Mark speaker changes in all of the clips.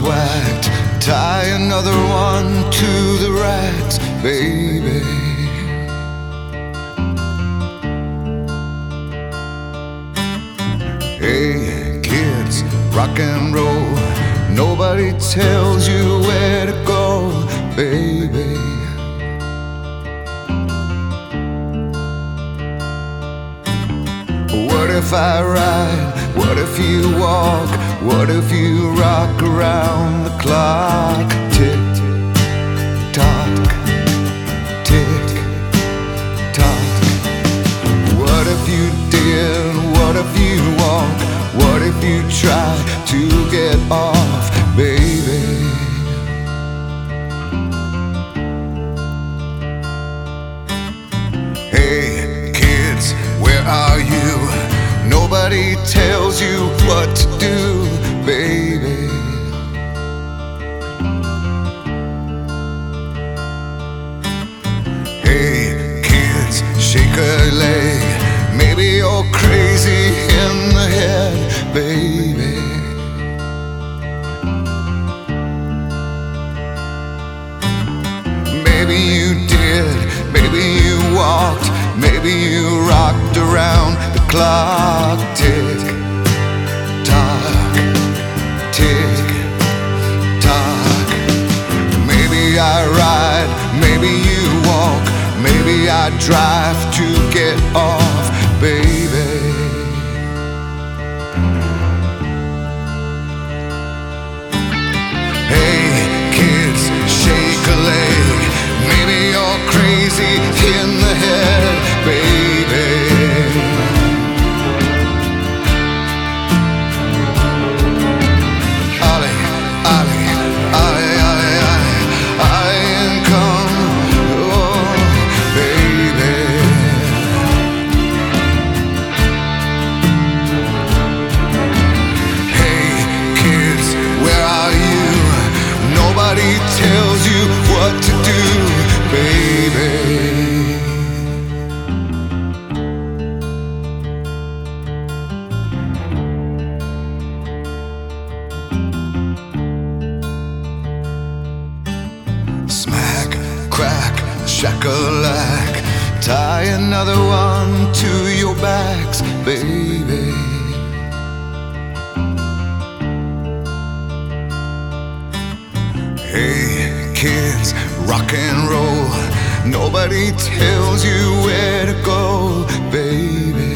Speaker 1: whacked, tie another one to the racks, baby. Hey kids, rock and roll, nobody tells you where to go, baby. What if I ride? What if you walk? What if you rock around the clock? Tick tock, tick tock. What if you did? What if you walk? What if you try to get off, baby? Hey kids, where are you? Nobody tells you what to do, baby. Hey kids, shake a leg. Maybe you're crazy in the head, baby. Maybe you did, maybe you walked, maybe you rocked around the clock. Tick tock, tick tock. Maybe I ride, maybe you walk, maybe I drive to get off, baby. Hey kids, shake a leg. Maybe you're crazy in the head, baby. Ollie, Ollie, Ollie, Ollie, Ollie, Ollie and come, oh, baby. Hey kids, where are you? Nobody tells you what to do, baby. Smack, crack, shakalak, tie another one to your backs, baby. Hey kids, rock and roll, nobody tells you where to go, baby.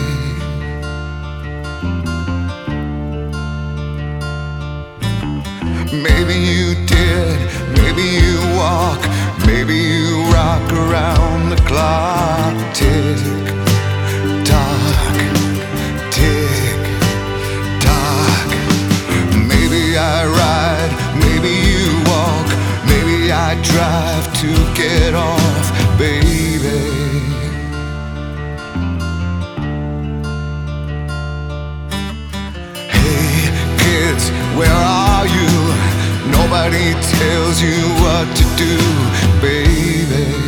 Speaker 1: Maybe you did, maybe you walk, maybe you rock around the clock. Tick tock, tick tock. Maybe I ride, maybe you walk, maybe I drive to get off, baby. Hey kids, where are you? Nobody tells you what to do, baby.